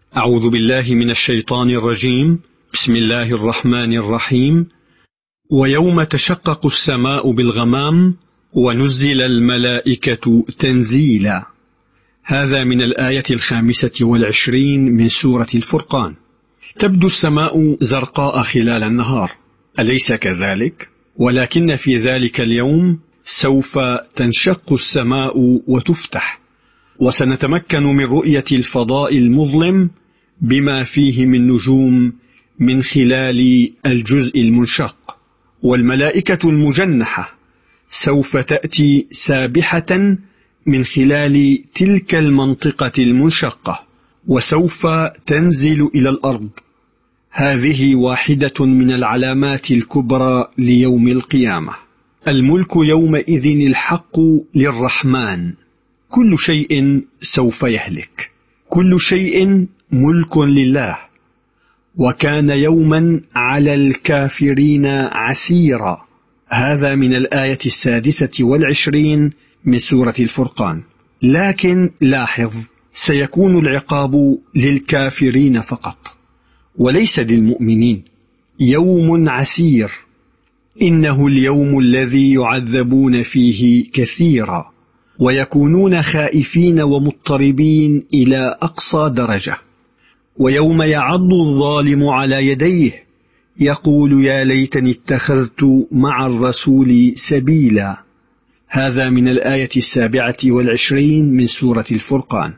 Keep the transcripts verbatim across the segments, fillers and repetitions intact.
أعوذ بالله من الشيطان الرجيم. بسم الله الرحمن الرحيم. ويوم تشقق السماء بالغمام ونزل الملائكة تنزيلا. هذا من الآية الخامسة والعشرين من سورة الفرقان. تبدو السماء زرقاء خلال النهار، أليس كذلك؟ ولكن في ذلك اليوم سوف تنشق السماء وتفتح، وسنتمكن من رؤية الفضاء المظلم بما فيه من نجوم من خلال الجزء المنشق، والملائكة المجنحة سوف تأتي سابحة من خلال تلك المنطقة المنشقة، وسوف تنزل إلى الأرض. هذه واحدة من العلامات الكبرى ليوم القيامة. الملك يومئذ الحق للرحمن. كل شيء سوف يهلك، كل شيء ملك لله. وكان يوما على الكافرين عسيرا. هذا من الآية السادسة والعشرين من سورة الفرقان. لكن لاحظ، سيكون العقاب للكافرين فقط وليس للمؤمنين. يوم عسير، إنه اليوم الذي يعذبون فيه كثيرا ويكونون خائفين ومضطربين إلى أقصى درجة. ويوم يعض الظالم على يديه يقول يا ليتني اتخذت مع الرسول سبيلا. هذا من الآية السابعة والعشرين من سورة الفرقان.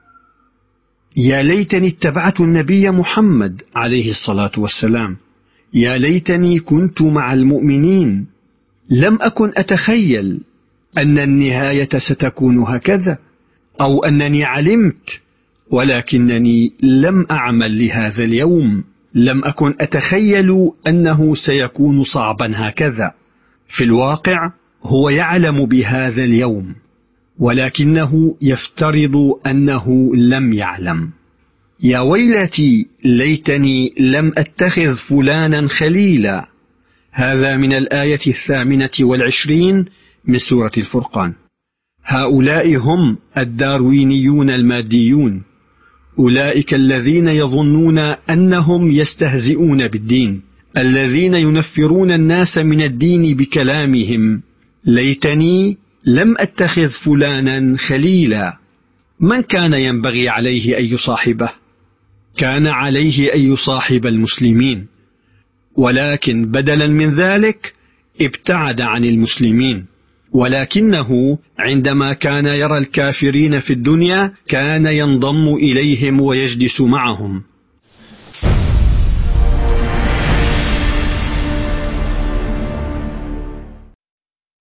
يا ليتني اتبعت النبي محمد عليه الصلاة والسلام. يا ليتني كنت مع المؤمنين. لم أكن أتخيل أن النهاية ستكون هكذا، أو أنني علمت ولكنني لم أعمل لهذا اليوم. لم أكن أتخيل أنه سيكون صعبا هكذا. في الواقع هو يعلم بهذا اليوم، ولكنه يفترض أنه لم يعلم. يا ويلتي ليتني لم أتخذ فلانا خليلا. هذا من الآية الثامنة والعشرين من سورة الفرقان. هؤلاء هم الداروينيون الماديون، أولئك الذين يظنون أنهم يستهزئون بالدين، الذين ينفرون الناس من الدين بكلامهم. ليتني لم أتخذ فلانا خليلا. من كان ينبغي عليه أن يصاحبه؟ كان عليه أن يصاحب المسلمين، ولكن بدلا من ذلك ابتعد عن المسلمين. ولكنه عندما كان يرى الكافرين في الدنيا كان ينضم إليهم ويجلس معهم.